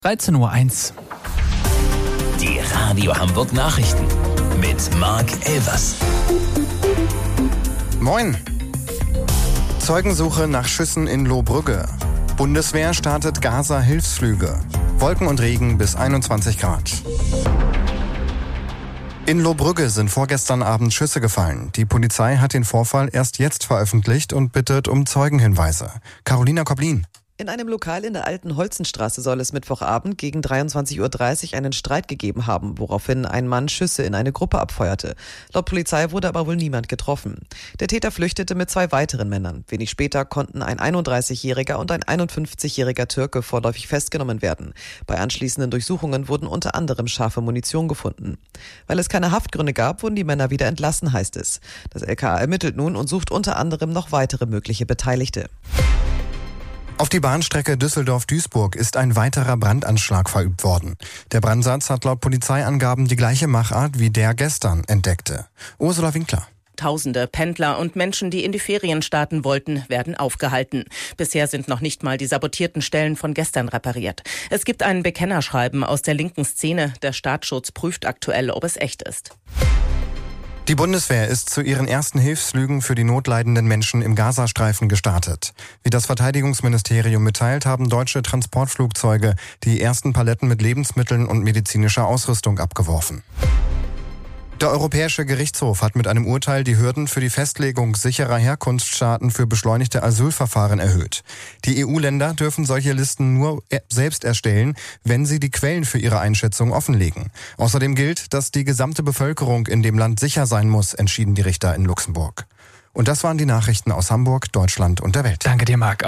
13:01 Uhr. Die Radio Hamburg Nachrichten mit Marc Elvers. Moin. Zeugensuche nach Schüssen in Lohbrügge. Bundeswehr startet Gaza-Hilfsflüge. Wolken und Regen bis 21 Grad. In Lohbrügge sind vorgestern Abend Schüsse gefallen. Die Polizei hat den Vorfall erst jetzt veröffentlicht und bittet um Zeugenhinweise. Carolina Koblin. In einem Lokal in der Alten Holzenstraße soll es Mittwochabend gegen 23:30 Uhr einen Streit gegeben haben, woraufhin ein Mann Schüsse in eine Gruppe abfeuerte. Laut Polizei wurde aber wohl niemand getroffen. Der Täter flüchtete mit 2 weiteren Männern. Wenig später konnten ein 31-jähriger und ein 51-jähriger Türke vorläufig festgenommen werden. Bei anschließenden Durchsuchungen wurden unter anderem scharfe Munition gefunden. Weil es keine Haftgründe gab, wurden die Männer wieder entlassen, heißt es. Das LKA ermittelt nun und sucht unter anderem noch weitere mögliche Beteiligte. Auf die Bahnstrecke Düsseldorf-Duisburg ist ein weiterer Brandanschlag verübt worden. Der Brandsatz hat laut Polizeiangaben die gleiche Machart wie der gestern entdeckte. Ursula Winkler. Tausende Pendler und Menschen, die in die Ferien starten wollten, werden aufgehalten. Bisher sind noch nicht mal die sabotierten Stellen von gestern repariert. Es gibt ein Bekennerschreiben aus der linken Szene. Der Staatsschutz prüft aktuell, ob es echt ist. Die Bundeswehr ist zu ihren ersten Hilfsflügen für die notleidenden Menschen im Gazastreifen gestartet. Wie das Verteidigungsministerium mitteilt, haben deutsche Transportflugzeuge die ersten Paletten mit Lebensmitteln und medizinischer Ausrüstung abgeworfen. Der Europäische Gerichtshof hat mit einem Urteil die Hürden für die Festlegung sicherer Herkunftsstaaten für beschleunigte Asylverfahren erhöht. Die EU-Länder dürfen solche Listen nur selbst erstellen, wenn sie die Quellen für ihre Einschätzung offenlegen. Außerdem gilt, dass die gesamte Bevölkerung in dem Land sicher sein muss, entschieden die Richter in Luxemburg. Und das waren die Nachrichten aus Hamburg, Deutschland und der Welt. Danke dir, Marc.